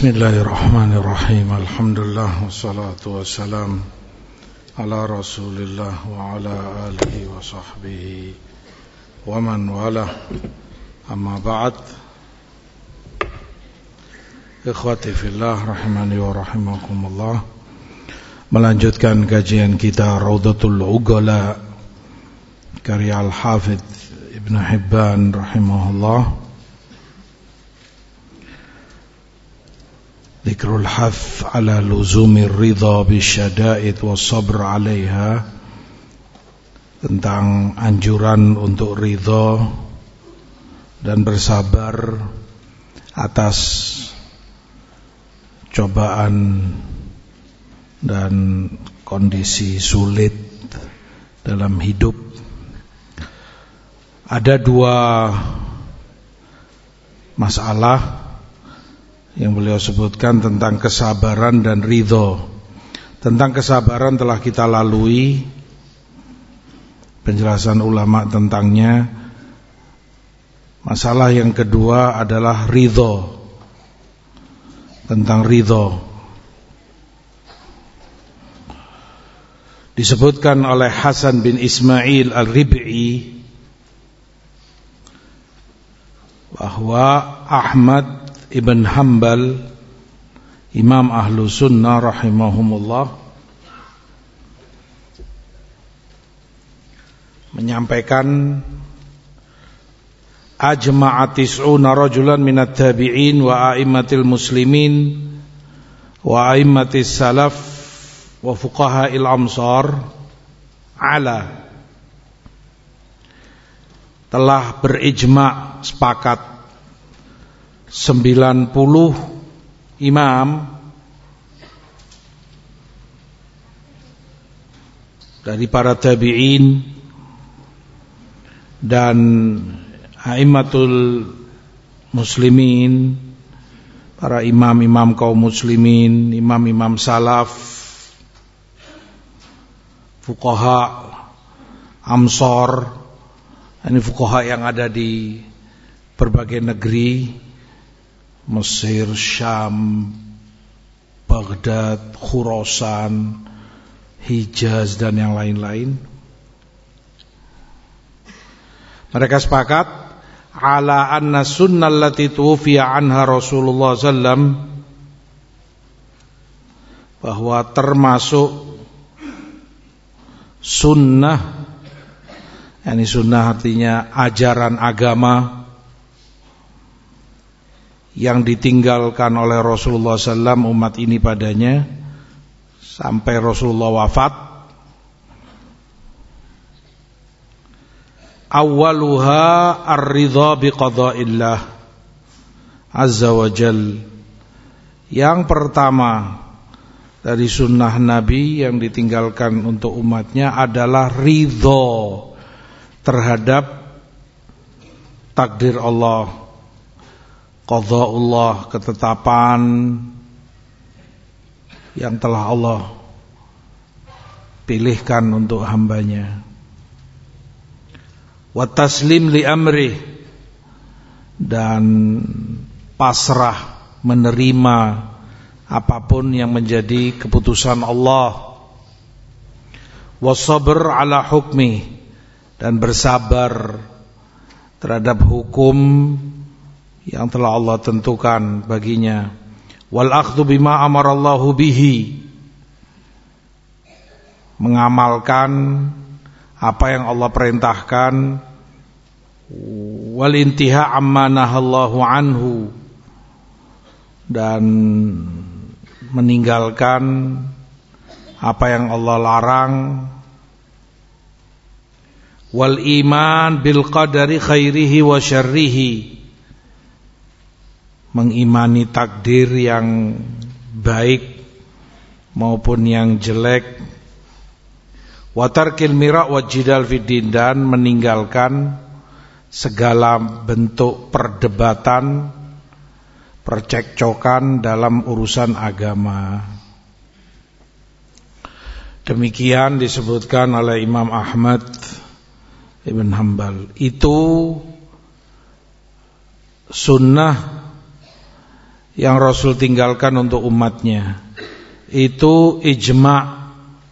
Bismillahirrahmanirrahim. Alhamdulillah wassalatu wassalam ala Rasulillah wa ala alihi wa sahbihi wa man wala. Amma ba'd. Ikhwati fillah rahimani wa rahimakumullah. Melanjutkan kajian kita Raudatul Ugala karya Al-Hafidh Ibn Hibban rahimahullah. Dzikrul hath ala luzumir ridha bisyada'id was-sabr 'alaiha, tentang anjuran untuk ridha dan bersabar atas cobaan dan kondisi sulit dalam hidup. Ada dua masalah yang beliau sebutkan tentang kesabaran dan ridho. Tentang kesabaran telah kita lalui penjelasan ulama tentangnya. Masalah yang kedua adalah ridho. Tentang ridho disebutkan oleh Hasan bin Ismail Al-Rib'i bahwa Ahmad Ibn Hanbal, Imam Ahlu Sunnah rahimahumullah, menyampaikan ajma'a tis'una rajulan minat tabi'in wa a'immatil muslimin wa a'immatis salaf wa fuqaha'il amsar ala, telah berijma' sepakat 90 imam dari para tabi'in dan a'immatul muslimin, para imam-imam kaum muslimin, imam-imam salaf, fuqaha amsar, ini fuqaha yang ada di berbagai negeri, Mesir, Syam, Baghdad, Khurasan, Hijaz dan yang lain-lain. Mereka sepakat ala anna sunnah allati tuwfiya anha Rasulullah sallam, bahwa termasuk sunnah, yakni sunnah artinya ajaran agama yang ditinggalkan oleh Rasulullah SAW umat ini padanya sampai Rasulullah wafat. Awwaluha ar-ridha biqada'illah azza wa jal. Yang pertama dari sunnah Nabi yang ditinggalkan untuk umatnya adalah ridha terhadap takdir Allah, qada'ullah, ketetapan yang telah Allah pilihkan untuk hambanya. Wa taslim li amrih, dan pasrah menerima apapun yang menjadi keputusan Allah. Wa sabr ala hukmi, dan bersabar terhadap hukum yang telah Allah tentukan baginya. Wal akhdhu bima amarallahu bihi, mengamalkan apa yang Allah perintahkan. Wal intiha amma nahallahu anhu, dan meninggalkan apa yang Allah larang. Wal iman bil qadari khairihi wa syarrihi, mengimani takdir yang baik maupun yang jelek. Wa tarkil mira' wa jidal fiddin, dan meninggalkan segala bentuk perdebatan, percekcokan dalam urusan agama. Demikian disebutkan oleh Imam Ahmad Ibn Hanbal. Itu sunnah yang Rasul tinggalkan untuk umatnya. Itu ijma'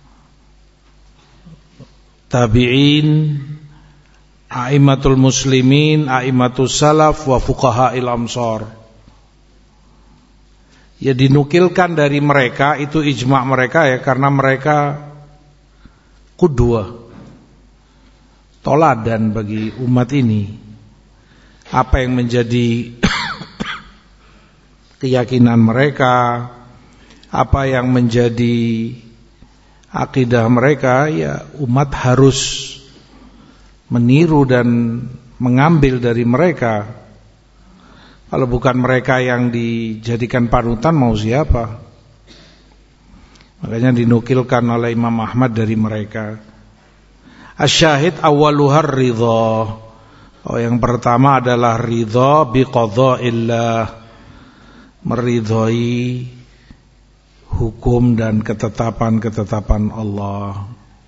tabi'in, a'immatul muslimin, a'immatus salaf wa fuqaha'il amsar. Ya dinukilkan dari mereka, itu ijma' mereka ya, karena mereka qudwah, toladan bagi umat ini. Apa yang menjadi keyakinan mereka, apa yang menjadi akidah mereka, ya umat harus meniru dan mengambil dari mereka. Kalau bukan mereka yang dijadikan panutan, mau siapa? Makanya dinukilkan oleh Imam Ahmad dari mereka. Asyahid awaluhar ridha. Yang pertama adalah ridha biqadha'illah, meridhai hukum dan ketetapan-ketetapan Allah.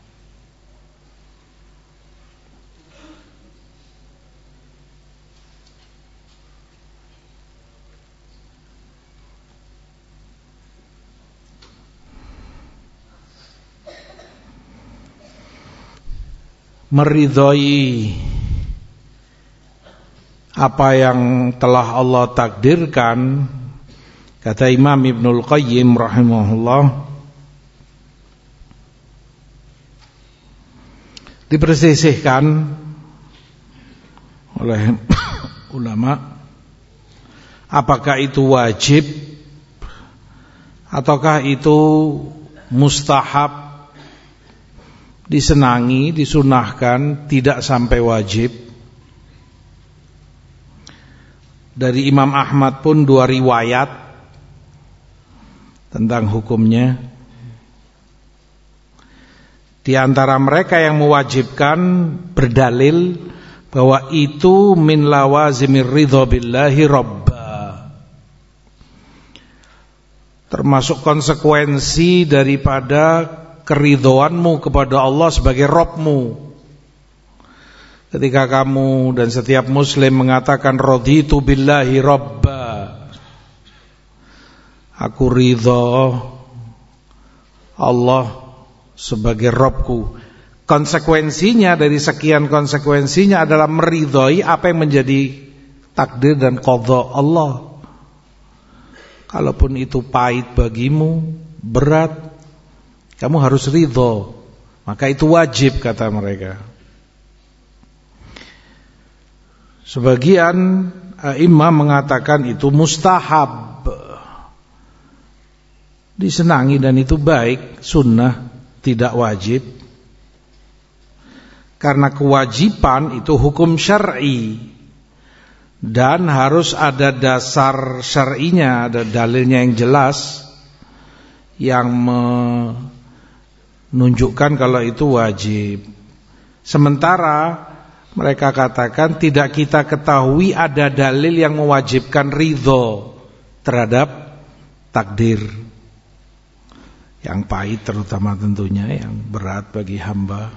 Meridhai apa yang telah Allah takdirkan, kata Imam Ibnul Qayyim rahimahullah, dipersisihkan oleh ulama apakah itu wajib ataukah itu mustahab, disenangi, disunahkan, tidak sampai wajib. Dari Imam Ahmad pun dua riwayat tentang hukumnya. Di antara mereka yang mewajibkan berdalil bahwa itu min lawazimir ridha billahi rabba, termasuk konsekuensi daripada keridhoanmu kepada Allah sebagai Rabbmu. Ketika kamu dan setiap muslim mengatakan raditu billahi rabba, aku ridho Allah sebagai Rabbku, konsekuensinya dari sekian konsekuensinya adalah meridhoi apa yang menjadi takdir dan qadha Allah. Kalaupun itu pahit bagimu, berat, kamu harus ridho, maka itu wajib, kata mereka. Sebagian imam mengatakan itu mustahab, disenangi dan itu baik, sunnah, tidak wajib. Karena kewajiban itu hukum syar'i dan harus ada dasar syar'inya, ada dalilnya yang jelas yang menunjukkan kalau itu wajib. Sementara mereka katakan tidak kita ketahui ada dalil yang mewajibkan ridho terhadap takdir yang pahit, terutama tentunya yang berat bagi hamba.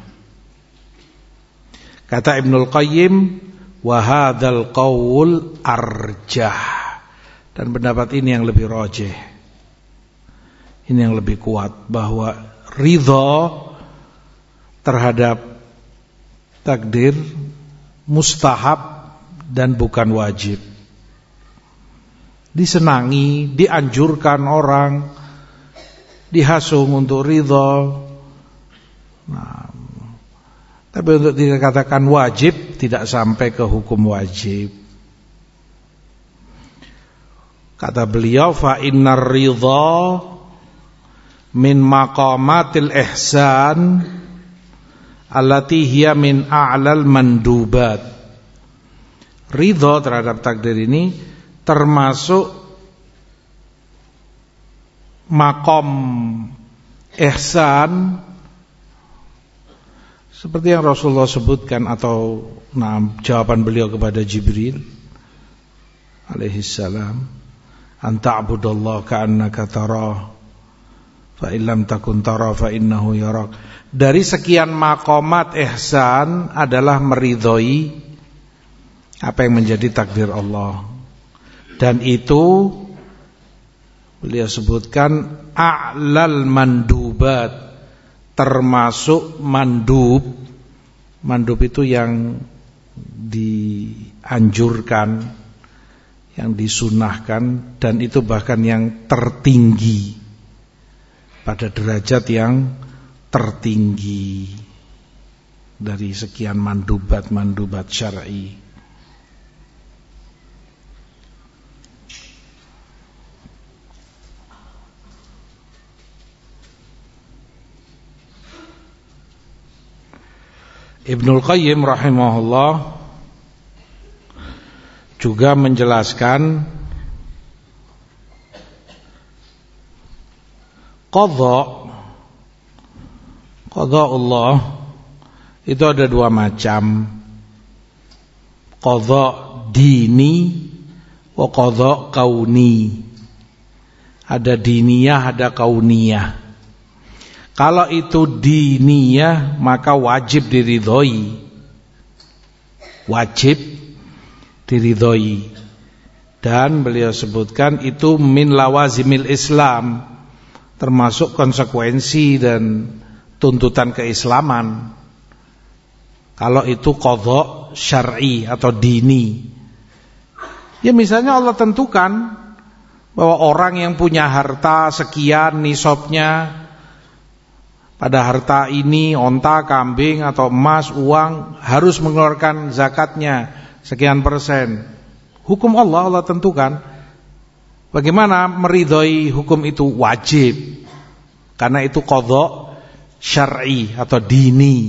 Kata Ibnul Qayyim, wa hadzal qaul arjah, dan pendapat ini yang lebih rajih, ini yang lebih kuat, bahwa ridho terhadap takdir mustahab dan bukan wajib. Disenangi, dianjurkan orang, dihasung untuk ridho. Nah, tapi untuk dikatakan wajib, tidak sampai ke hukum wajib. Kata beliau, fa innar ridha min maqamatil ihsan allati hiya min a'lal mandubat. Ridho terhadap takdir ini termasuk makom ihsan, seperti yang Rasulullah sebutkan, atau jawaban beliau kepada Jibril alaihissalam, anta'budallaha ka'annaka tarah fa illam takun tara fa innahu yarak. Dari sekian maqamat ihsan adalah meridhoi apa yang menjadi takdir Allah, dan itu beliau sebutkan a'lal mandubat, termasuk mandub. Mandub itu yang dianjurkan, yang disunahkan, dan itu bahkan yang tertinggi, pada derajat yang tertinggi dari sekian mandubat syar'i. Ibnul Qayyim rahimahullah juga menjelaskan qadha Allah itu ada dua macam, qadha dini wa qadha kauni. Ada diniyah, ada kauniyah. Kalau itu diniyah maka wajib diridhoi. Wajib diridhoi. Dan beliau sebutkan itu min lawazimil Islam, termasuk konsekuensi dan tuntutan keislaman. Kalau itu qadha syar'i atau dini. Ya misalnya Allah tentukan bahwa orang yang punya harta sekian nisabnya, pada harta ini onta, kambing atau emas, uang, harus mengeluarkan zakatnya sekian persen. Hukum Allah tentukan. Bagaimana meridhoi hukum itu? Wajib. Karena itu qadha syar'i atau dini.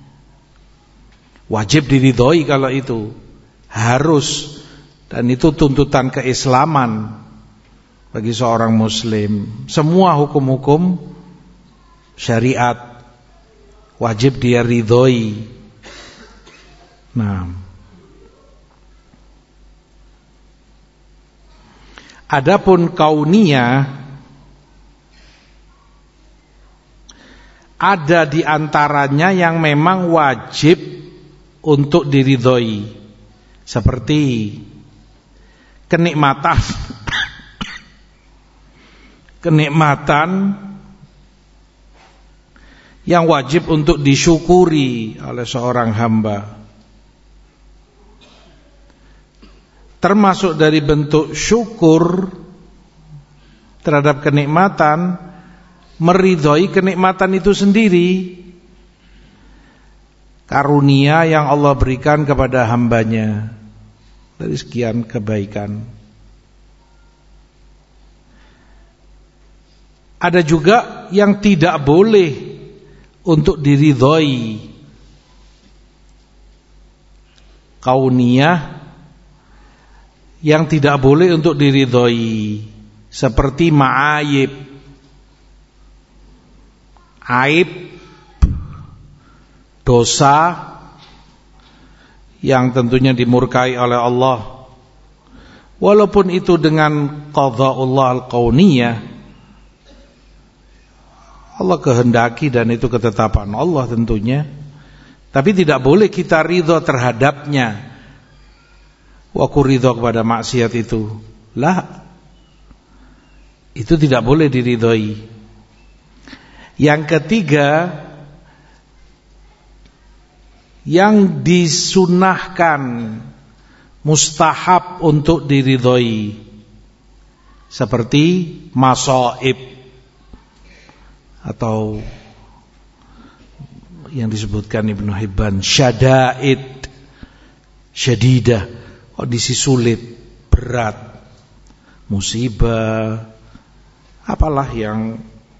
Wajib diridhoi kalau itu. Harus. Dan itu tuntutan keislaman bagi seorang muslim. Semua hukum-hukum syariat wajib dia ridhoi. Nah, adapun kauniyah, ada di antaranya yang memang wajib untuk diridhoi, seperti kenikmatan yang wajib untuk disyukuri oleh seorang hamba. Termasuk dari bentuk syukur terhadap kenikmatan, meridhoi kenikmatan itu sendiri, karunia yang Allah berikan kepada hambanya dari sekian kebaikan. Ada juga yang tidak boleh untuk diridhoi, kauniyah yang tidak boleh untuk diridhoi, seperti ma'ayib, aib, dosa yang tentunya dimurkai oleh Allah. Walaupun itu dengan qadha'ullah al-kauniyah, Allah kehendaki dan itu ketetapan Allah tentunya. Tapi tidak boleh kita ridho terhadapnya. Wa aku ridho kepada maksiat itu. Lah, itu tidak boleh diridhoi. Yang ketiga, yang disunahkan, mustahab untuk diridhoi, seperti masaib atau yang disebutkan Ibnu Hibban syadaid, syadidah, kondisi sulit, berat, musibah, apalah yang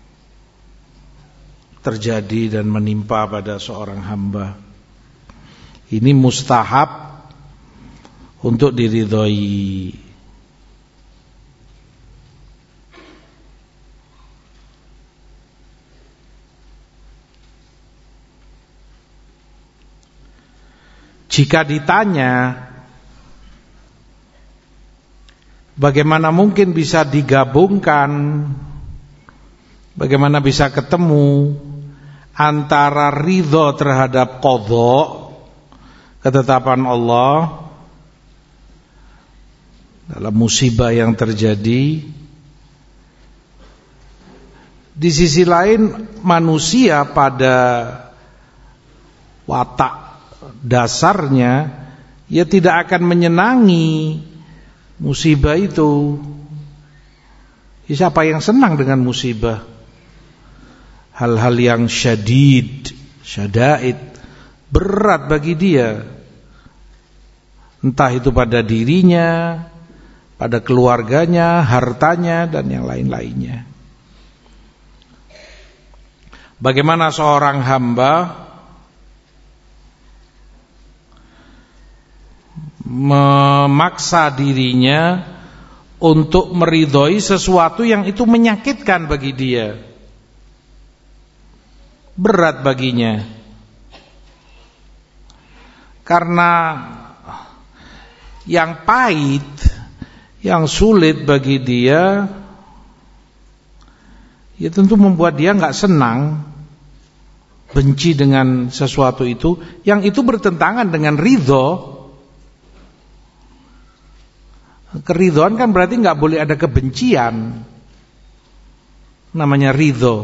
terjadi dan menimpa pada seorang hamba. Ini mustahab untuk diridhoi. Jika ditanya bagaimana mungkin bisa digabungkan, bagaimana bisa ketemu antara ridho terhadap qadha, ketetapan Allah dalam musibah yang terjadi, Di sisi lain manusia pada watak dasarnya ya tidak akan menyenangi musibah itu. Ya, siapa yang senang dengan musibah? Hal-hal yang syadid, syadaid, berat bagi dia. Entah itu pada dirinya, pada keluarganya, hartanya, dan yang lain-lainnya. Bagaimana seorang hamba memaksa dirinya untuk meridhoi sesuatu yang itu menyakitkan bagi dia, berat baginya, karena yang pahit, yang sulit bagi dia, ya tentu membuat dia nggak senang, benci dengan sesuatu itu, yang itu bertentangan dengan ridho. Keridhoan kan berarti nggak boleh ada kebencian, namanya ridho.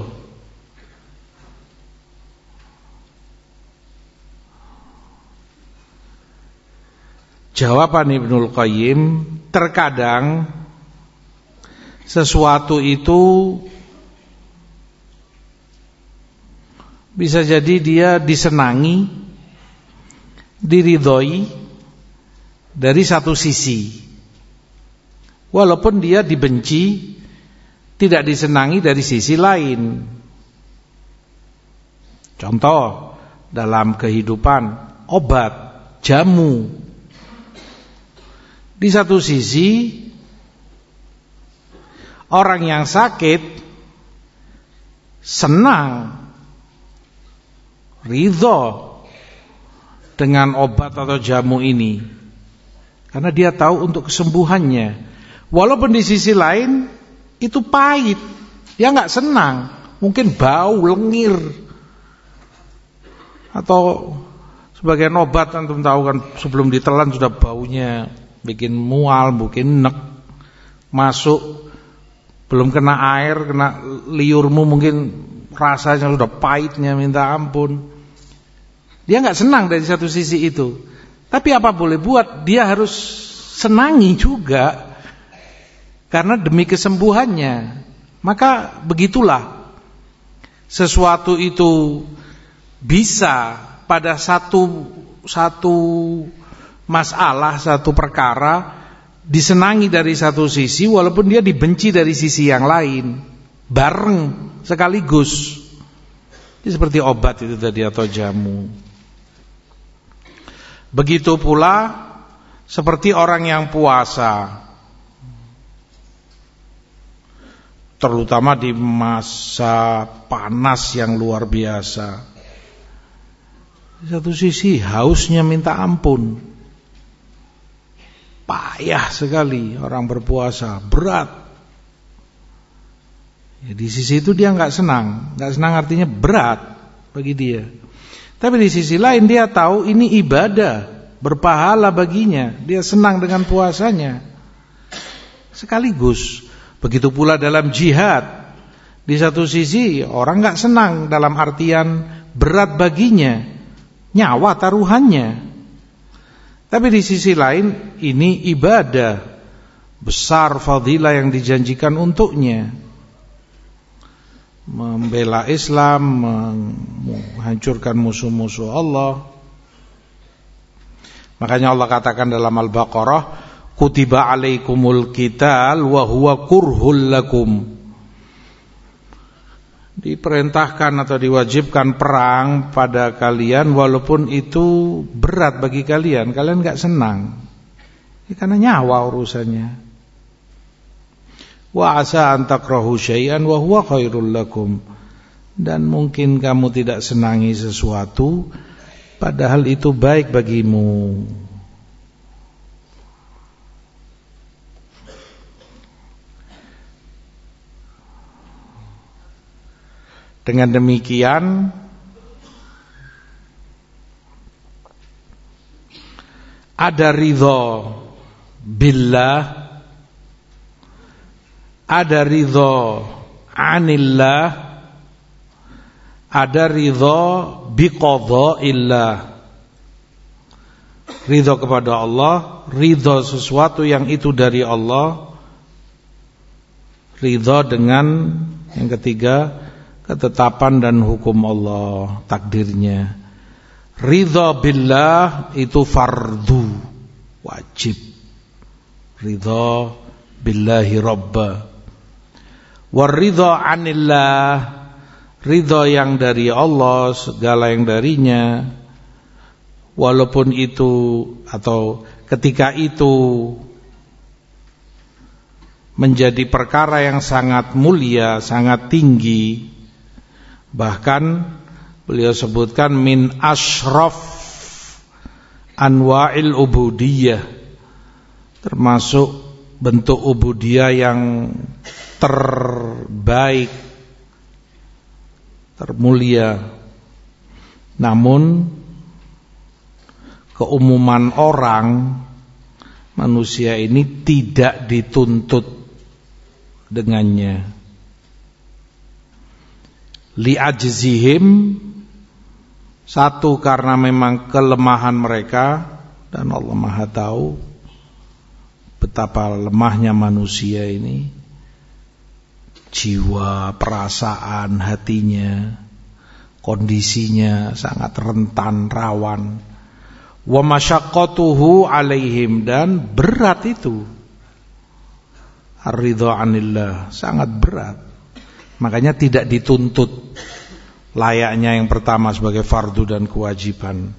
Jawaban Ibnul Qayyim, terkadang sesuatu itu bisa jadi dia disenangi, diridhoi dari satu sisi, walaupun dia dibenci, tidak disenangi dari sisi lain. Contoh dalam kehidupan, obat, jamu. Di satu sisi orang yang sakit senang, ridho dengan obat atau jamu ini, karena dia tahu untuk kesembuhannya. Walaupun di sisi lain itu pahit, dia nggak senang, mungkin bau, lengir, atau sebagian obat antum tahu kan sebelum ditelan sudah baunya bikin mual, bikin nek, masuk belum kena air, kena liurmu mungkin rasanya sudah pahitnya minta ampun. Dia nggak senang dari satu sisi itu, tapi apa boleh buat, dia harus senangi juga karena demi kesembuhannya. Maka begitulah, sesuatu itu bisa pada satu masalah, satu perkara disenangi dari satu sisi, walaupun dia dibenci dari sisi yang lain, bareng sekaligus. Ini seperti obat itu tadi atau jamu. Begitu pula seperti orang yang puasa, terutama di masa panas yang luar biasa. Di satu sisi hausnya minta ampun, payah sekali orang berpuasa, berat. Ya, di sisi itu dia nggak senang. Nggak senang artinya berat bagi dia. Tapi di sisi lain dia tahu ini ibadah, berpahala baginya. Dia senang dengan puasanya. Sekaligus. Begitu pula dalam jihad. Di satu sisi orang nggak senang dalam artian berat baginya, nyawa taruhannya. Tapi di sisi lain ini ibadah besar, fadilah yang dijanjikan untuknya, membela Islam, menghancurkan musuh-musuh Allah. Makanya Allah katakan dalam Al-Baqarah, kutiba alaikumul qital wa huwa kurhul lakum. Diperintahkan atau diwajibkan perang pada kalian walaupun itu berat bagi kalian, kalian gak senang. Ya, karena nyawa urusannya. Wa asa an takrahu syai'an wa huwa khairul lakum. Dan mungkin kamu tidak senangi sesuatu padahal itu baik bagimu. Dengan demikian ada ridho billah, ada ridho anillah, ada ridha biqadha'illah. Ridha kepada Allah, ridha sesuatu yang itu dari Allah, ridha dengan yang ketiga ketetapan dan hukum Allah, takdirnya. Ridha billah itu fardu, wajib. Ridha billahi rabba. Waridha anillah, ridha yang dari Allah, segala yang darinya, walaupun itu atau ketika itu menjadi perkara yang sangat mulia, sangat tinggi. Bahkan beliau sebutkan min ashraf anwa'il ubudiyah, termasuk bentuk ubudiyah yang terbaik, termulia. Namun keumuman orang, manusia ini tidak dituntut dengannya. Li'ajzihim, satu karena memang kelemahan mereka, dan Allah Maha tahu betapa lemahnya manusia ini, jiwa, perasaan, hatinya, kondisinya sangat rentan, rawan. Wa masyaqqatuhu alaihim, dan berat itu. Ar-ridha anillah, sangat berat. Makanya tidak dituntut, layaknya yang pertama sebagai fardu dan kewajiban.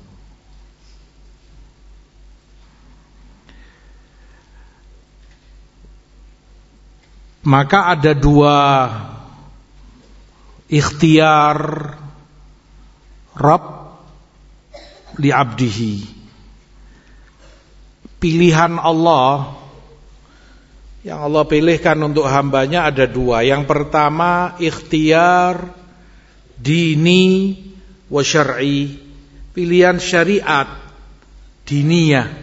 Maka ada dua ikhtiar Rabb li abdihi. Pilihan Allah yang Allah pilihkan untuk hambanya ada dua. Yang pertama ikhtiar dini wa syar'i, pilihan syariat diniyah.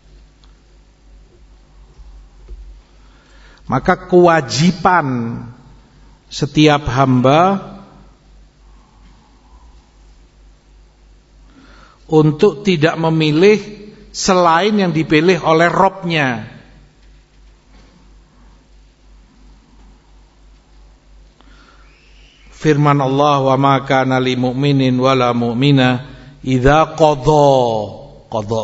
Maka kewajiban setiap hamba untuk tidak memilih selain yang dipilih oleh Rabb-nya. Firman Allah, wa ma kana lil mu'minin wala mu'mina idza qada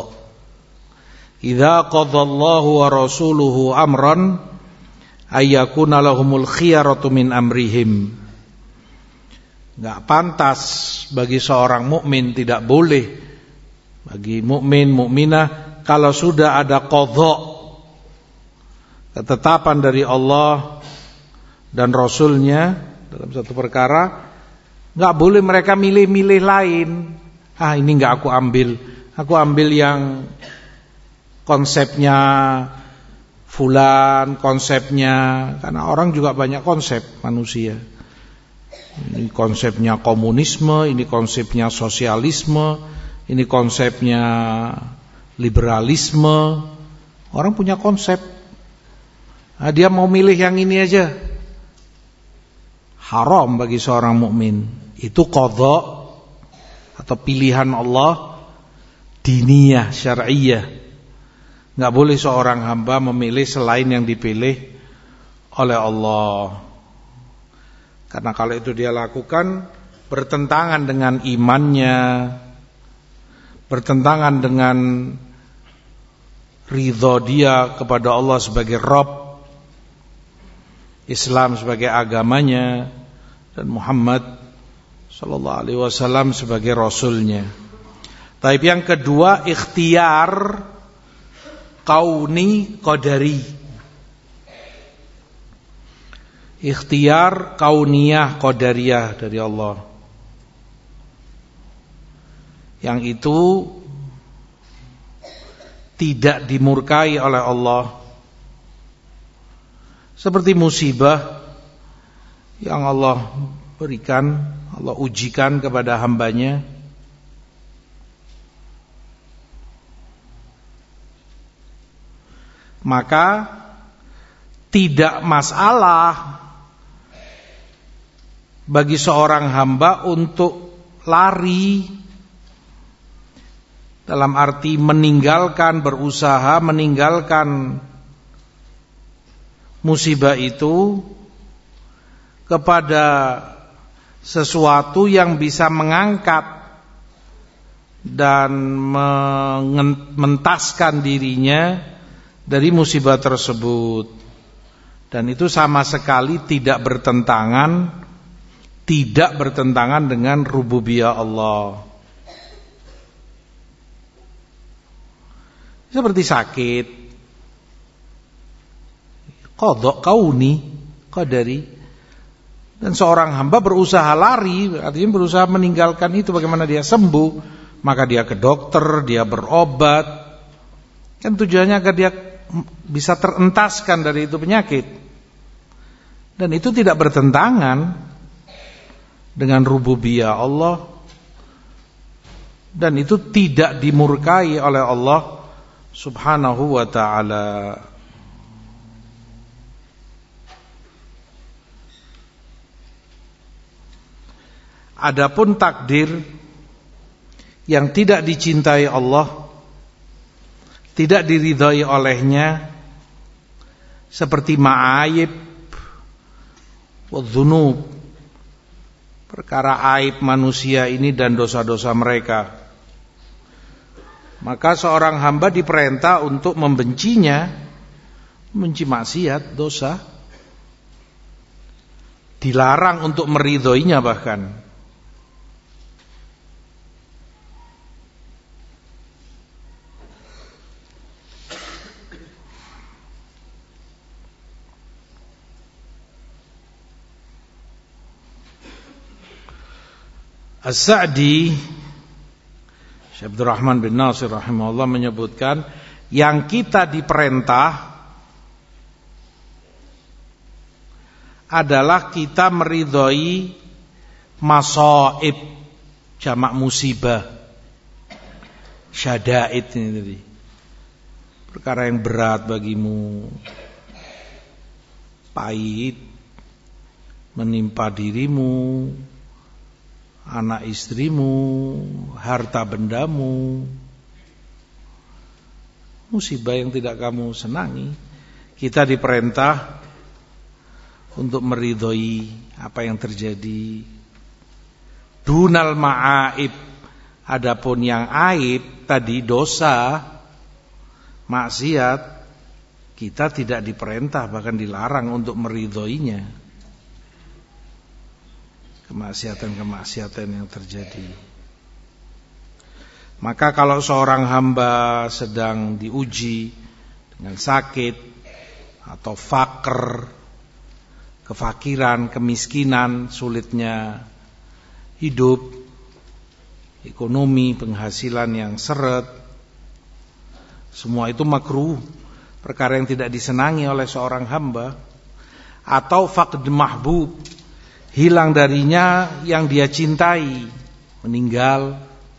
Allahu wa rasuluhu amran ayyakuna lahumul khiyaratu min amrihim. Enggak pantas bagi seorang mukmin, tidak boleh bagi mukmin mukminah kalau sudah ada qadha, ketetapan dari Allah dan Rasulnya dalam satu perkara, enggak boleh mereka milih-milih lain. Ini enggak aku ambil yang konsepnya fulan, konsepnya, karena orang juga banyak konsep manusia. Ini konsepnya komunisme, ini konsepnya sosialisme, ini konsepnya liberalisme. Orang punya konsep. Dia mau milih yang ini aja. Haram bagi seorang mukmin. Itu qadha atau pilihan Allah diniyah, syar'iyah. Enggak boleh seorang hamba memilih selain yang dipilih oleh Allah. Karena kalau itu dia lakukan bertentangan dengan imannya, bertentangan dengan ridha dia kepada Allah sebagai Rabb, Islam sebagai agamanya, dan Muhammad sallallahu alaihi wasallam sebagai rasulnya. Tapi yang kedua ikhtiar kauni qadari. Ikhtiar kauniyah qadariyah dari Allah. Yang itu tidak dimurkai oleh Allah. Seperti musibah yang Allah berikan, Allah ujikan kepada hambanya. Maka tidak masalah bagi seorang hamba untuk lari, dalam arti meninggalkan, berusaha meninggalkan musibah itu kepada sesuatu yang bisa mengangkat dan mengentaskan dirinya dari musibah tersebut. Dan itu sama sekali tidak bertentangan dengan rububiyah Allah. Seperti sakit, qadha kauni, qadari. Dan seorang hamba berusaha lari, artinya berusaha meninggalkan itu, bagaimana dia sembuh, maka dia ke dokter, dia berobat. Kan tujuannya agar dia bisa terentaskan dari itu penyakit. Dan itu tidak bertentangan dengan rububiyah Allah, dan itu tidak dimurkai oleh Allah Subhanahu wa ta'ala. Adapun takdir yang tidak dicintai Allah, tidak diridhai olehnya, seperti ma'ayib wa dzunub, perkara aib manusia ini dan dosa-dosa mereka, maka seorang hamba diperintah untuk membencinya, membenci maksiat, dosa, dilarang untuk meridhoinya bahkan. As-Sa'di, Syekh Abdul Rahman bin Nasir rahimahullah menyebutkan, yang kita diperintah adalah kita meridhoi masaib, jamak musibah, syada'id ini tadi, perkara yang berat bagimu, pahit menimpa dirimu, anak istrimu, harta bendamu, musibah yang tidak kamu senangi. Kita diperintah untuk meridhoi apa yang terjadi. Dunal ma'aib, adapun yang aib tadi, dosa, maksiat, kita tidak diperintah, bahkan dilarang untuk meridhoinya. Kemaksiatan-kemaksiatan yang terjadi. Maka kalau seorang hamba sedang diuji dengan sakit atau fakir, kefakiran, kemiskinan, sulitnya hidup, ekonomi, penghasilan yang seret, semua itu makruh, perkara yang tidak disenangi oleh seorang hamba. Atau faqd mahbub, hilang darinya yang dia cintai, meninggal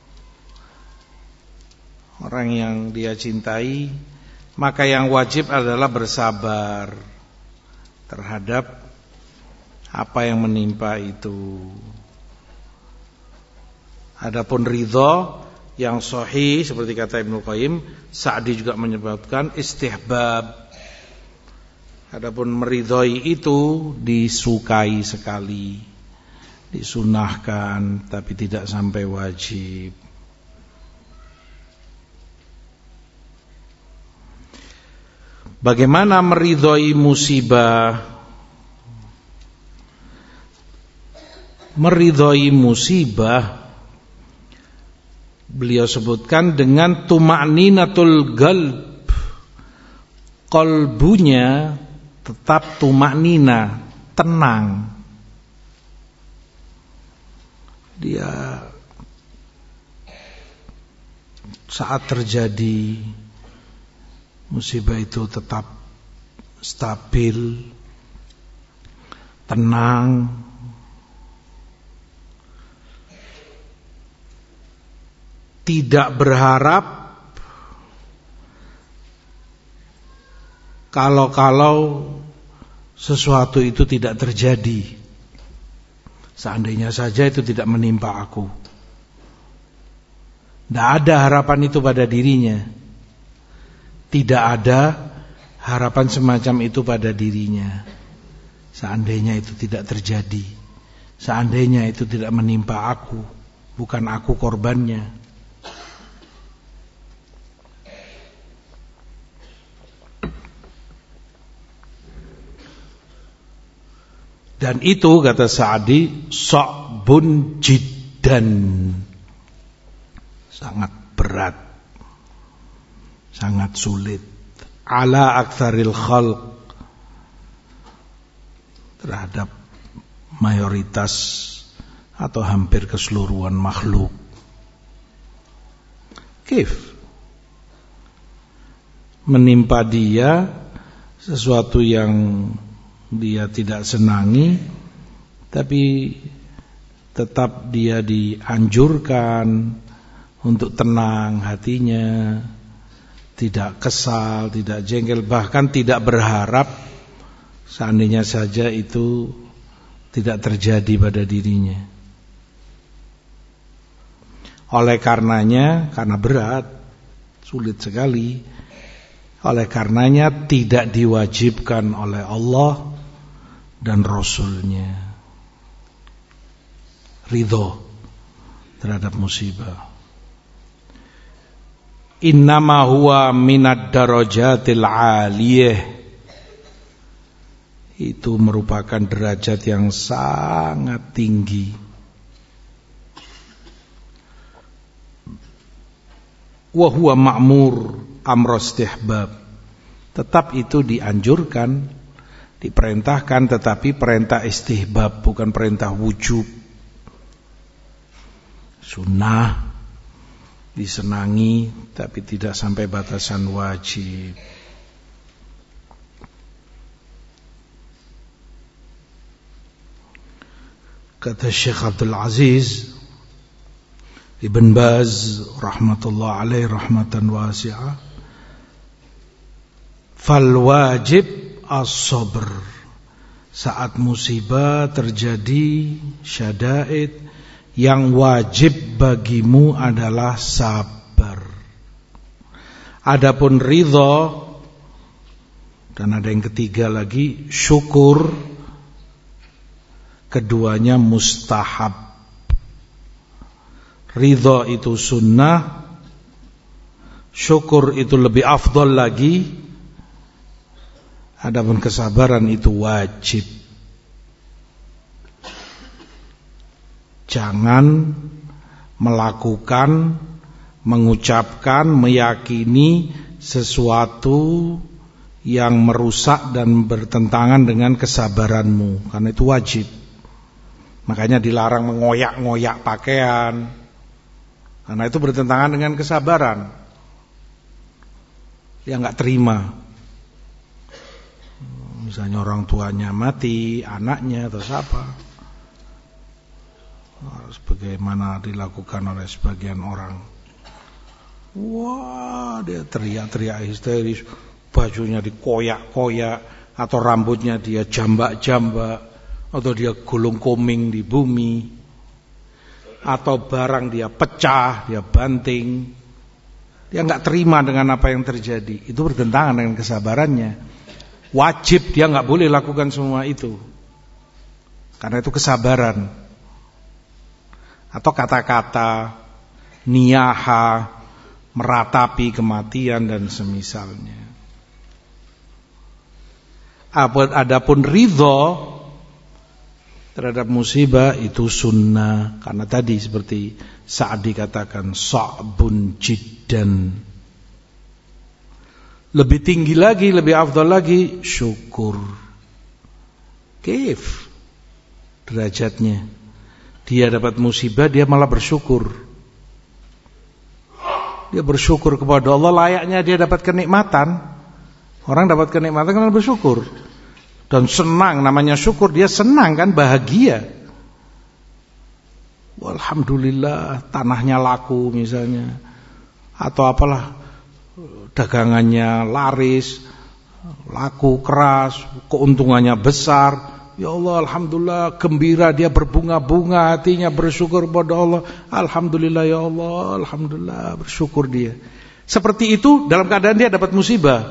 orang yang dia cintai, maka yang wajib adalah bersabar terhadap apa yang menimpa itu. Adapun ridha yang sahih seperti kata Ibnu Qayyim, Sa'di juga menyebutkan istihbab. Adapun meridhoi itu disukai sekali, disunahkan, tapi tidak sampai wajib. Bagaimana meridhoi musibah? Meridhoi musibah beliau sebutkan dengan tuma'ninatul qalb, qalbunya tetap tuma'nina, tenang. Dia saat terjadi musibah itu tetap stabil, tenang, tidak berharap kalau sesuatu itu tidak terjadi. Seandainya saja itu tidak menimpa aku. Tidak ada harapan itu pada dirinya. Tidak ada harapan semacam itu pada dirinya. Seandainya itu tidak terjadi. Seandainya itu tidak menimpa aku. Bukan aku korbannya. Dan itu kata Sa'di sa'bun jiddan, sangat berat, sangat sulit, ala aktsaril khalq, terhadap mayoritas atau hampir keseluruhan makhluk. Kif menimpa dia sesuatu yang dia tidak senangi, tapi tetap dia dianjurkan untuk tenang hatinya, tidak kesal, tidak jengkel, bahkan tidak berharap seandainya saja itu tidak terjadi pada dirinya. Oleh karenanya, karena berat, sulit sekali, oleh karenanya tidak diwajibkan oleh Allah dan Rasulnya ridho terhadap musibah. Innama huwa minad darajatil aliyah, itu merupakan derajat yang sangat tinggi. Wa huwa ma'mur amr istihbab, tetap itu dianjurkan, diperintahkan, tetapi perintah istihbab, bukan perintah wujub. Sunnah disenangi, tapi tidak sampai batasan wajib. Kata Syekh Abdul Aziz Ibn Baz rahmatullah alaih rahmatan wasi'ah, fal wajib as-sabr, saat musibah terjadi, syada'id, yang wajib bagimu adalah sabar. Adapun ridha, dan ada yang ketiga lagi, syukur, keduanya mustahab. Ridha itu sunnah, syukur itu lebih afdal lagi, adapun kesabaran itu wajib. Jangan melakukan, mengucapkan, meyakini sesuatu yang merusak dan bertentangan dengan kesabaranmu, karena itu wajib. Makanya dilarang mengoyak-ngoyak pakaian, karena itu bertentangan dengan kesabaran. Dia enggak terima. Misalnya orang tuanya mati, anaknya atau siapa, sebagaimana dilakukan oleh sebagian orang. Wah, dia teriak-teriak histeris, bajunya dikoyak-koyak, atau rambutnya dia jambak-jambak, atau dia gulung koming di bumi, atau barang dia pecah, dia banting. Dia enggak terima dengan apa yang terjadi. Itu bertentangan dengan kesabarannya. Wajib dia enggak boleh lakukan semua itu, karena itu kesabaran. Atau kata-kata niyaha, meratapi kematian dan semisalnya. Adapun ridho terhadap musibah itu sunnah, karena tadi seperti Sa'di katakan sa'bun jiddan. Lebih tinggi lagi, lebih afdal lagi syukur. Kif derajatnya, dia dapat musibah, dia malah bersyukur. Dia bersyukur kepada Allah, layaknya dia dapat kenikmatan. Orang dapat kenikmatan karena bersyukur. Dan senang, namanya syukur, dia senang kan, bahagia. Alhamdulillah tanahnya laku misalnya, atau apalah, dagangannya laris, laku keras, keuntungannya besar, Ya Allah, alhamdulillah, gembira, dia berbunga-bunga hatinya, bersyukur kepada Allah. Alhamdulillah ya Allah, alhamdulillah, bersyukur dia. Seperti itu dalam keadaan dia dapat musibah.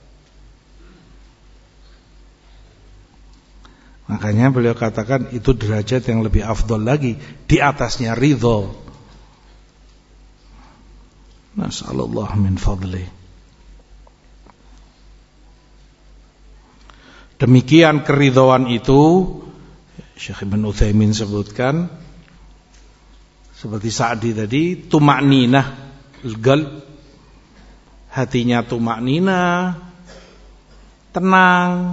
Makanya beliau katakan itu derajat yang lebih afdol lagi, di atasnya ridho. Nas'alullah min fadli. Demikian keridhaan itu Syekh Ibn Utsaimin sebutkan seperti Sa'di tadi, tuma'ninah al-qalb, hatinya tuma'ninah, tenang,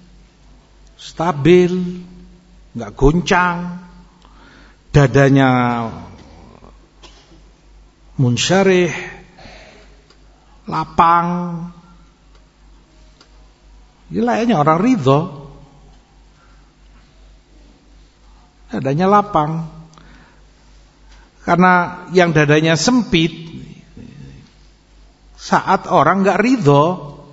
stabil, enggak goncang, dadanya munsyarih, lapang. Ini layaknya orang ridho, dadanya lapang. Karena yang dadanya sempit, saat orang nggak ridho,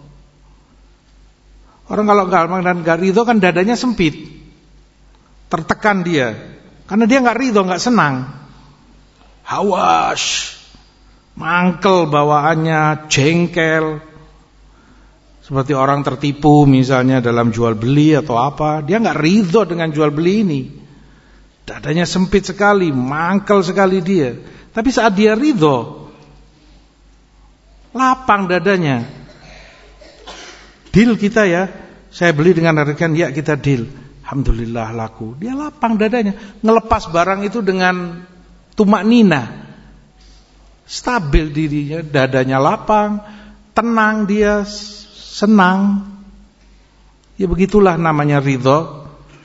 orang kalau nggak ridho kan dadanya sempit, tertekan dia, karena dia nggak ridho, nggak senang, hawas, mangkel bawaannya, jengkel. Seperti orang tertipu misalnya dalam jual beli atau apa, dia nggak ridho dengan jual beli ini, dadanya sempit sekali, mangkel sekali dia. Tapi saat dia ridho, lapang dadanya. Deal kita ya, saya beli dengan harga, ya kita deal, alhamdulillah laku. Dia lapang dadanya, ngelepas barang itu dengan tumaknina, stabil dirinya, dadanya lapang, tenang dia, senang. Ya begitulah namanya ridho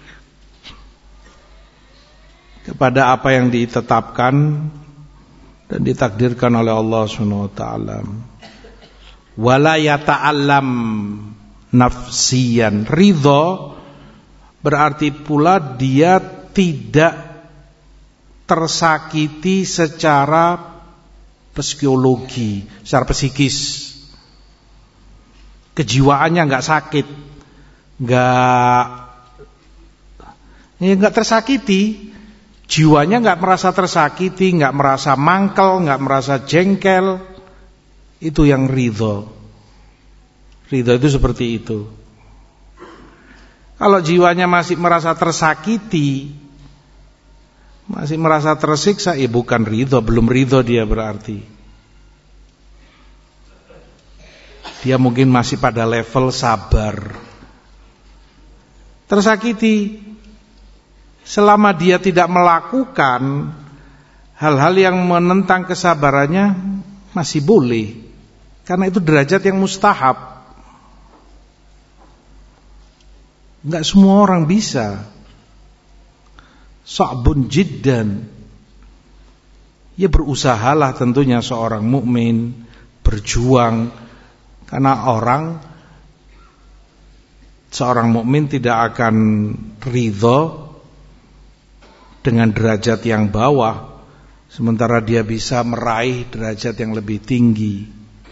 kepada apa yang ditetapkan dan ditakdirkan oleh Allah Subhanahu wa taala. Wala yata'allam nafsiyan. Ridho berarti pula dia tidak tersakiti secara psikologi, secara psikis. Kejiwaannya enggak sakit, enggak tersakiti, jiwanya enggak merasa tersakiti, enggak merasa mangkel, enggak merasa jengkel. Itu yang ridho. Ridho itu seperti itu. Kalau jiwanya masih merasa tersakiti, masih merasa tersiksa, ya bukan ridho, belum ridho dia berarti. Dia mungkin masih pada level sabar. Tersakiti, selama dia tidak melakukan hal-hal yang menentang kesabarannya, masih boleh. Karena itu derajat yang mustahab. Enggak semua orang bisa. Sa'bun jiddan. Ya berusahalah tentunya seorang mukmin, berjuang. Karena seorang mukmin tidak akan ridho dengan derajat yang bawah, sementara dia bisa meraih derajat yang lebih tinggi.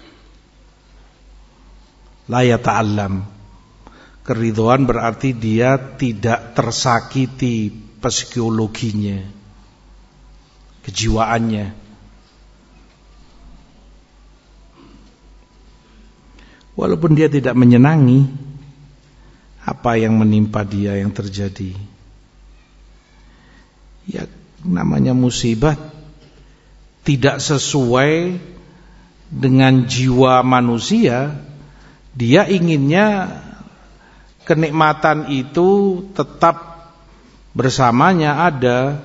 La yata'allam. Keridhoan berarti dia tidak tersakiti psikologinya, kejiwaannya. Walaupun dia tidak menyenangi apa yang menimpa dia, yang terjadi. Ya namanya musibah tidak sesuai dengan jiwa manusia. Dia inginnya kenikmatan itu tetap bersamanya ada.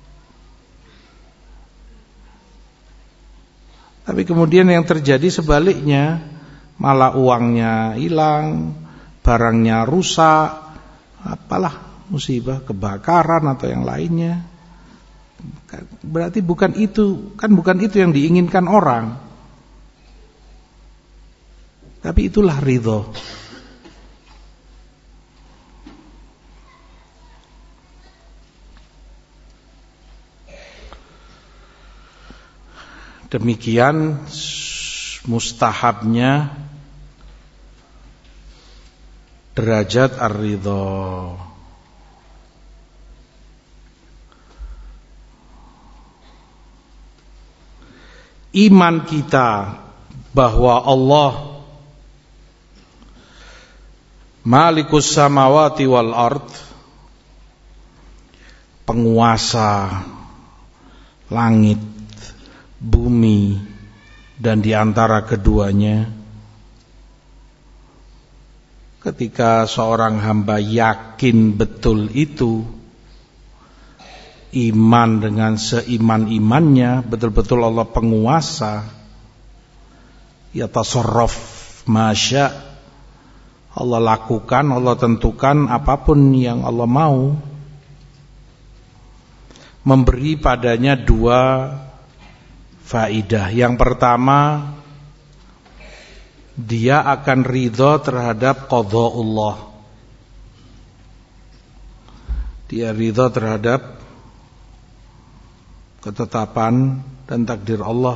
Tapi kemudian yang terjadi sebaliknya, malah uangnya hilang, barangnya rusak, apalah musibah, kebakaran atau yang lainnya. Berarti bukan itu, kan bukan itu yang diinginkan orang. Tapi itulah ridho. Demikian mustahabnya derajat ar-ridha. iman kita bahwa Allah Malikus samawati wal ard, penguasa langit, bumi, dan di antara keduanya. Ketika seorang hamba yakin betul itu, iman dengan seiman-imannya, betul-betul Allah penguasa, ya tasarruf masya, Allah lakukan, Allah tentukan apapun yang Allah mau. Memberi padanya dua faidah. Yang pertama, dia akan ridho terhadap qada'ullah. Dia ridho terhadap ketetapan dan takdir Allah.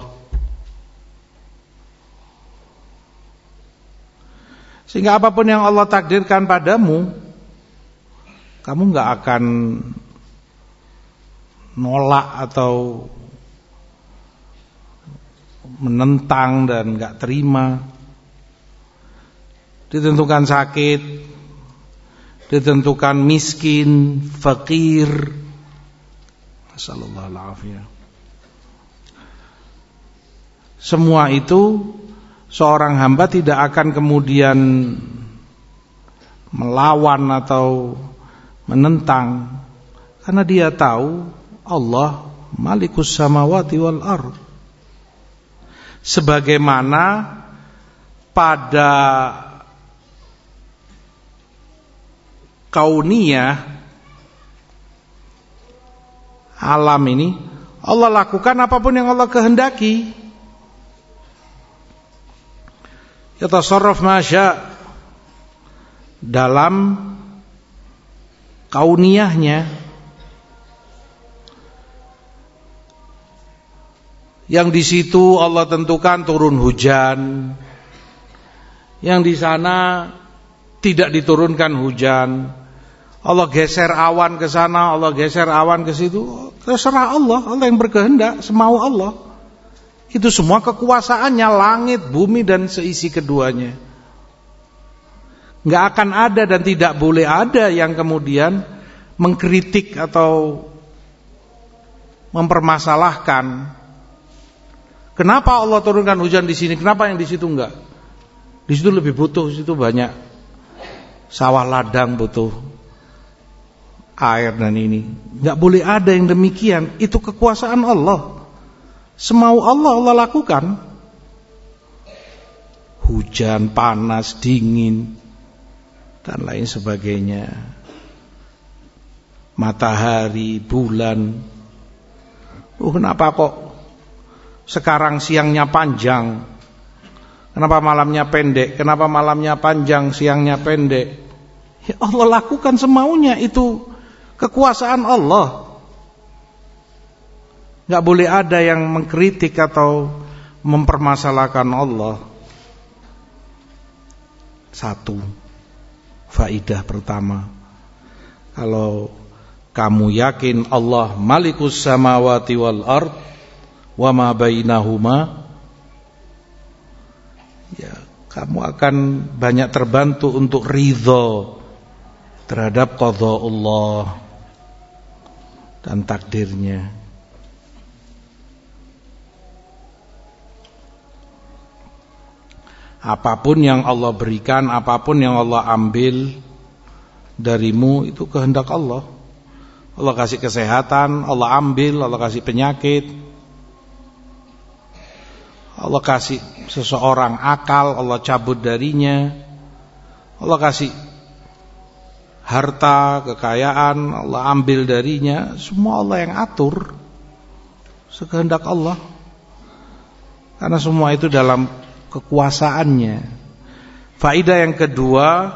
Sehingga apapun yang Allah takdirkan padamu, kamu gak akan nolak atau menentang dan gak terima. Ditentukan sakit, ditentukan miskin, fakir, nasallallahu alaihi. Semua itu seorang hamba tidak akan kemudian melawan atau menentang, karena dia tahu Allah Malikus samawati wal ard. Sebagaimana pada kauniyah, alam ini, Allah lakukan apapun yang Allah kehendaki. Yatasarraf masya, dalam kauniyahnya. Yang di situ Allah tentukan turun hujan, yang di sana tidak diturunkan hujan. Allah geser awan ke sana, Allah geser awan ke situ. Terserah Allah, Allah yang berkehendak, semau Allah. Itu semua kekuasaannya, langit, bumi, dan seisi keduanya. Gak akan ada dan tidak boleh ada yang kemudian mengkritik atau mempermasalahkan. Kenapa Allah turunkan hujan di sini? Kenapa yang di situ enggak? Di situ lebih butuh, di situ banyak sawah ladang, butuh air dan ini. Enggak boleh ada yang demikian. Itu kekuasaan Allah. Semau Allah, Allah lakukan. Hujan, panas, dingin, dan lain sebagainya. Matahari, bulan. Kenapa kok sekarang siangnya panjang? Kenapa malamnya pendek? Kenapa malamnya panjang, siangnya pendek? Ya Allah lakukan semaunya, itu kekuasaan Allah. Gak boleh ada yang mengkritik atau mempermasalahkan Allah. Satu faidah pertama, kalau kamu yakin Allah Malikus samawati wal ard wa ma bainahuma, ya kamu akan banyak terbantu untuk ridho terhadap qada'ullah dan takdirnya. Apapun yang Allah berikan, apapun yang Allah ambil darimu, itu kehendak Allah. Allah kasih kesehatan, Allah ambil, Allah kasih penyakit, Allah kasih seseorang akal, Allah cabut darinya. Allah kasih harta, kekayaan, Allah ambil darinya. Semua Allah yang atur, sekehendak Allah. Karena semua itu dalam kekuasaannya. Faedah yang kedua,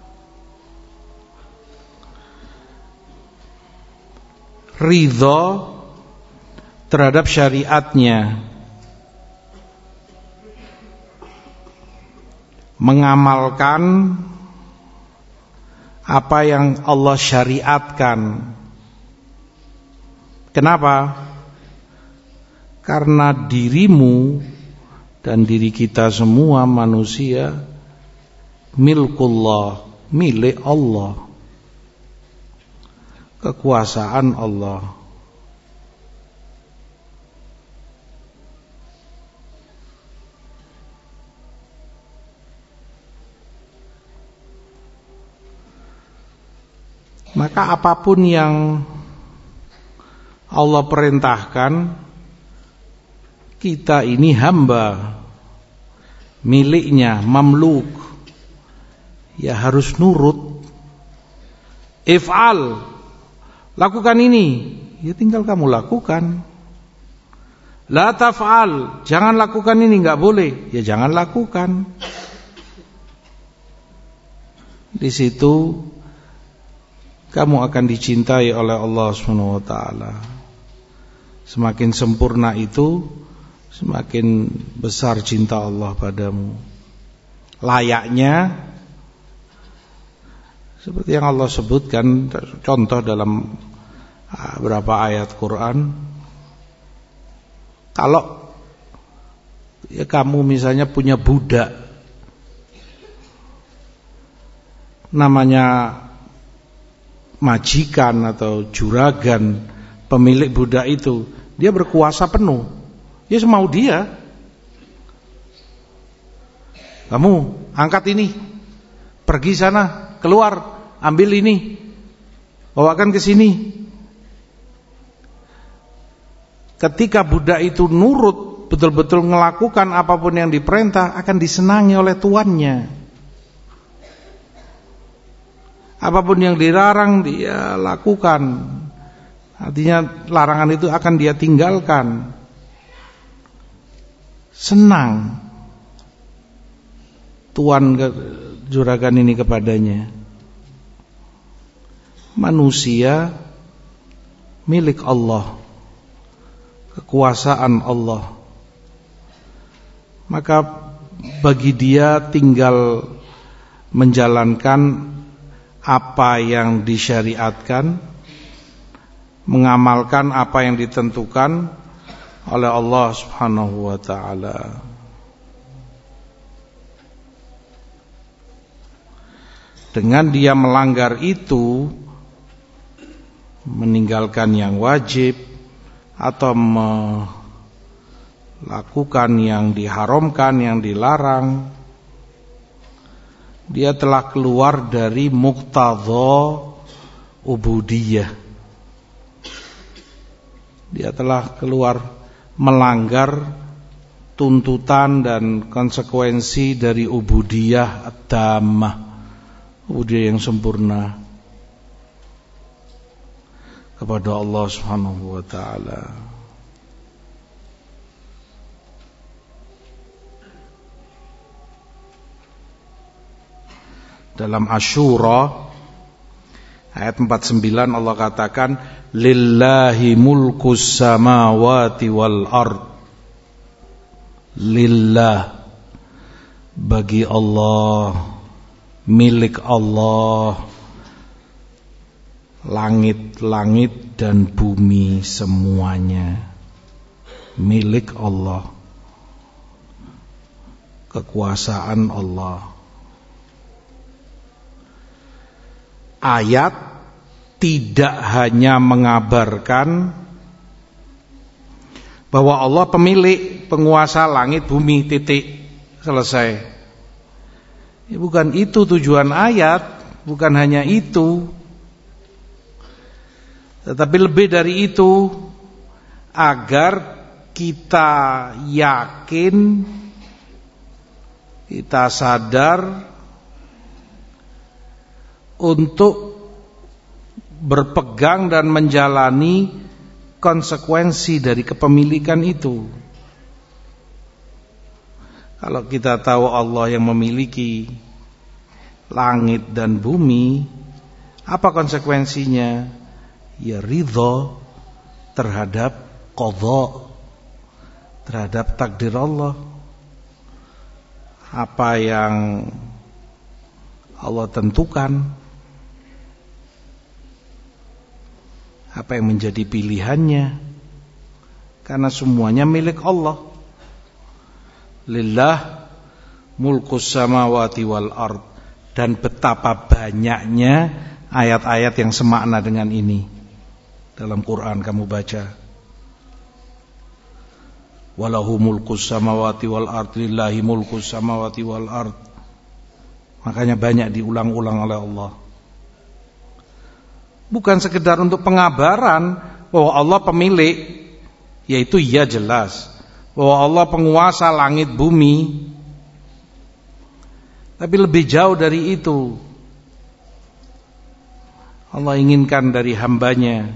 ridho terhadap syariatnya, mengamalkan apa yang Allah syariatkan. Kenapa? Karena dirimu dan diri kita semua manusia milkullah, milik Allah, kekuasaan Allah. Maka apapun yang Allah perintahkan, kita ini hamba, miliknya, mamluk, ya harus nurut. If'al, lakukan ini, ya tinggal kamu lakukan. La taf'al, jangan lakukan ini, enggak boleh, ya jangan lakukan. Di situ kamu akan dicintai oleh Allah Subhanahu wa taala. Semakin sempurna itu, semakin besar cinta Allah padamu. Layaknya seperti yang Allah sebutkan contoh dalam beberapa ayat Quran. Kalau ya kamu misalnya punya budak, namanya majikan atau juragan pemilik budak itu, dia berkuasa penuh, ya semau dia. Kamu angkat ini, pergi sana, keluar, ambil ini, bawakan ke sini. Ketika budak itu nurut, betul-betul melakukan apapun yang diperintah, akan disenangi oleh tuannya. Apapun yang dilarang dia lakukan. Artinya larangan itu akan dia tinggalkan. Senang tuan juragan ini kepadanya. Manusia milik Allah, kekuasaan Allah. Maka bagi dia tinggal menjalankan apa yang disyariatkan, mengamalkan apa yang ditentukan oleh Allah Subhanahu wa taala. Dengan dia melanggar itu, meninggalkan yang wajib atau melakukan yang diharamkan, yang dilarang, dia telah keluar dari muqtadha ubudiyah. Dia telah keluar, melanggar tuntutan dan konsekuensi dari ubudiyah at-tammah, ubudiyah yang sempurna kepada Allah Subhanahu wa taala. Dalam Asyura ayat 49 Allah katakan, lillahi mulkus samawati wal ard. Lillah, bagi Allah, milik Allah, langit-langit dan bumi semuanya milik Allah, kekuasaan Allah. Ayat tidak hanya mengabarkan bahwa Allah pemilik, penguasa langit bumi, titik, selesai. Ya, bukan itu tujuan ayat, bukan hanya itu, tetapi lebih dari itu, agar kita yakin, kita sadar untuk berpegang dan menjalani konsekuensi dari kepemilikan itu. Kalau kita tahu Allah yang memiliki langit dan bumi, apa konsekuensinya? Ya ridho terhadap qadha, terhadap takdir Allah. Apa yang Allah tentukan, apa yang menjadi pilihannya, karena semuanya milik Allah. Lillah mulkus samawati wal ard. Dan betapa banyaknya ayat-ayat yang semakna dengan ini dalam Quran kamu baca. Walahu mulkus samawati wal ard, lillahi mulkus samawati wal ard. Makanya banyak diulang-ulang oleh Allah. Bukan sekedar untuk pengabaran bahwa Allah pemilik, yaitu ya jelas, bahwa Allah penguasa langit bumi. Tapi lebih jauh dari itu, Allah inginkan dari hambanya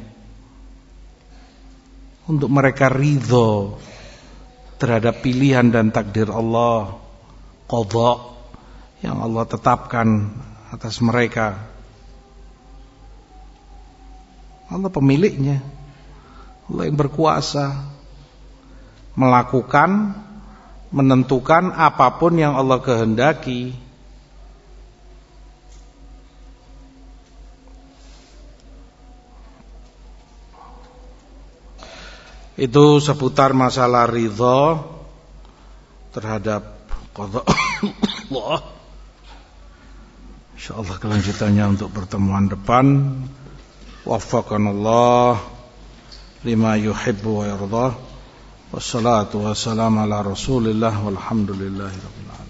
untuk mereka ridho terhadap pilihan dan takdir Allah, qadha yang Allah tetapkan atas mereka. Allah pemiliknya, Allah yang berkuasa melakukan, menentukan apapun yang Allah kehendaki. Itu seputar masalah ridha terhadap qadha Allah. Insyaallah kelanjutannya untuk pertemuan depan. Waffaqanallah lima yuhibbu wa yardah. Wassalatu wassalamu ala Rasulillah walhamdulillahi rabbil alamin.